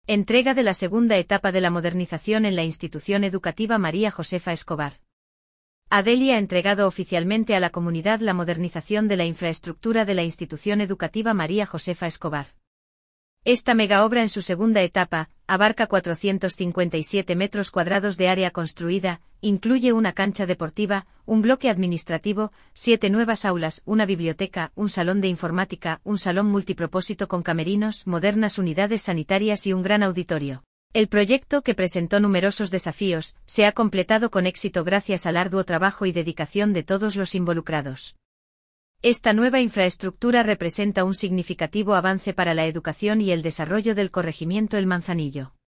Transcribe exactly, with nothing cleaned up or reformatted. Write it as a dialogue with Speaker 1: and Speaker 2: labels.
Speaker 1: Entrega de la segunda etapa de la modernización en la institución educativa María Josefa Escobar. Adelia ha entregado oficialmente a la comunidad la modernización de la infraestructura de la institución educativa María Josefa Escobar. Esta megaobra en su segunda etapa, abarca cuatrocientos cincuenta y siete metros cuadrados de área construida, incluye una cancha deportiva, un bloque administrativo, siete nuevas aulas, una biblioteca, un salón de informática, un salón multipropósito con camerinos, modernas unidades sanitarias y un gran auditorio. El proyecto, que presentó numerosos desafíos, se ha completado con éxito gracias al arduo trabajo y dedicación de todos los involucrados. Esta nueva infraestructura representa un significativo avance para la educación y el desarrollo del corregimiento El Manzanillo.